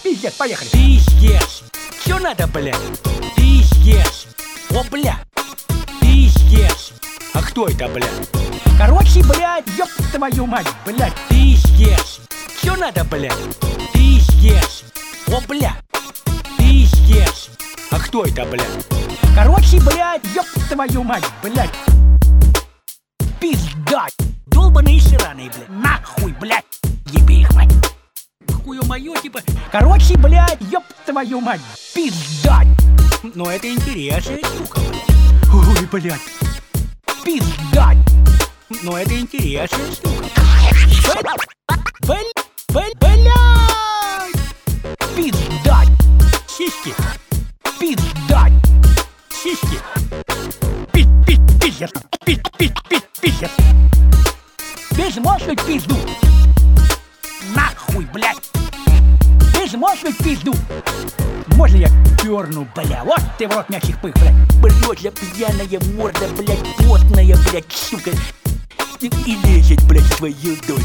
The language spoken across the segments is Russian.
Пиздец, поехали. Пиздец. Все надо, блядь. Пиздец. О, бля. Пиздец. А кто это, блядь? Короче, блядь, ёб твою мать, блядь. Пиздец. Все надо, блядь. Пиздец. О, бля. Пиздец. А кто это, блядь? Короче, блядь, ёб твою мать, блядь. Пизда. Долбаные сраные, блядь. Нахуй, блядь. Ебей их, мать. Хуё моё, типа. Короче, блядь, ёб твою мать. Пизда. Но это интересная штука, блядь. Ой, блядь. Пизда. Но это интересная штука. Блядь. Пизда. Сиськи. Пизда. Сиськи. Пиздец. Пиздец. Безмозглый пизду. Нахуй, блядь. Безмозглый пизду. Можно я перну, бля? Вот ты в рот мягких пых, блядь. Брётля пьяная морда, блядь, потная, блядь, сука. И лезет, блядь, свою доль.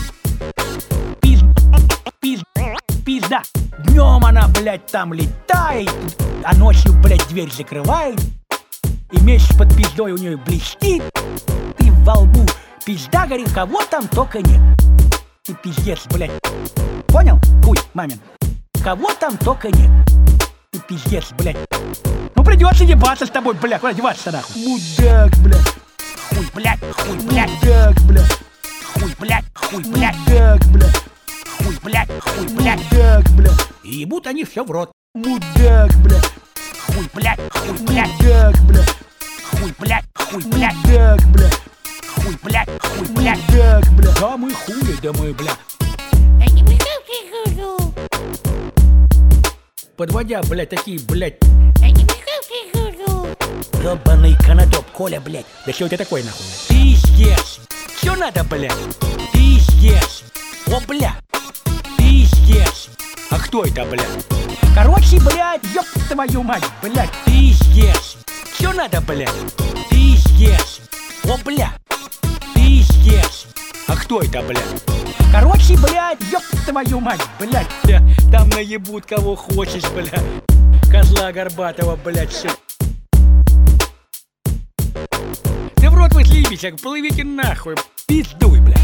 Пизда. Днем она, блядь, там летает, а ночью, блядь, дверь закрывает. И меч под пиздой у нее блестит. И во лбу пизда горит, кого там только нет. И пиздец, блядь. Понял? Хуй, мамин. Кого там только нет. И пиздец, блядь. Ну придется ебаться с тобой, блядь. Куда деваться нахуй? Мудак, блядь. Хуй, блядь, хуй, блядь. Мудак, блядь. Хуй, блядь, хуй, блядь. Мудак, блядь. Хуй, блядь, хуй, блядь. Мудак, блядь. И ебут они все в рот. Мудак, блядь. Хуй, блядь, хуй, блядь. Мудак, блядь. Хуй, блядь, хуй, блядь. Мудак, блядь. Хуй, блядь, хуй, блядь. Мудак, блядь. Да мы хули, да мы, блядь. Подводя, блядь, такие, блядь. Ёбаный канатоп, Коля, блядь. Да что это такое, нахуй? Пиздец. Все надо, блядь. Пиздец. О, бля. Пиздец. А кто это, блядь? Короче, блядь, ёб твою мать, блядь. Пиздец. Все надо, блядь. Пиздец. О, бля. Пиздец. А кто это, блядь? Короче, блядь, ёб твою мать, блядь. Там наебут кого хочешь, блядь. Козла горбатого, блядь, все. Да в рот вы слибись, плывите нахуй. Пиздуй, блядь.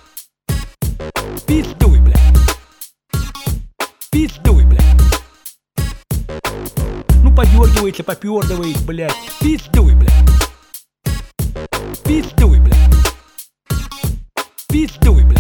Пиздуй, блядь. Пиздуй, блядь. Ну подергивается, попердывает, блядь. Пиздуй, блядь. Пиздуй, блядь. Пиздуй, блядь.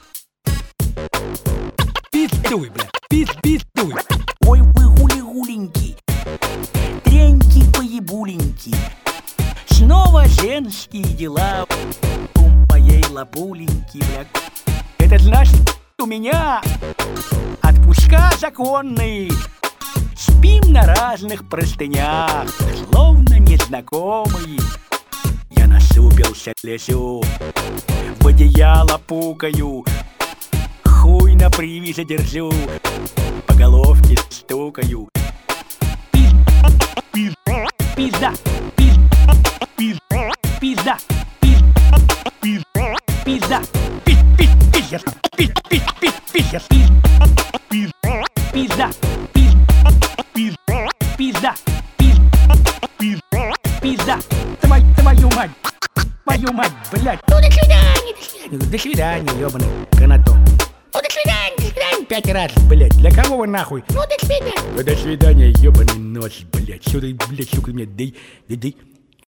Пиздуй, блядь. Пиздуй. Ой, вы гули-гуленьки, треньки поебуленьки. Снова женские дела у моей лапуленьки, блядь. Это значит, у меня отпуска законные. Спим на разных простынях, словно незнакомые. Я насупился, лезу, в одеяло пукаю, хуй на привязи держу, по головке стукаю. Пизда. Пизда. Пизда. Пиздец. Пиздец. Пизда. Пизда. Пизда. Твою мать. Твою мать, блядь. Ну, до свидания. До свидания, ёбаный канатоп. Ну, до свидания. 5 раз, блядь. Для кого вы нахуй? Ну, до свидания. До свидания, ёбаный нос, блядь. Сюда, блядь, сука, мне дай.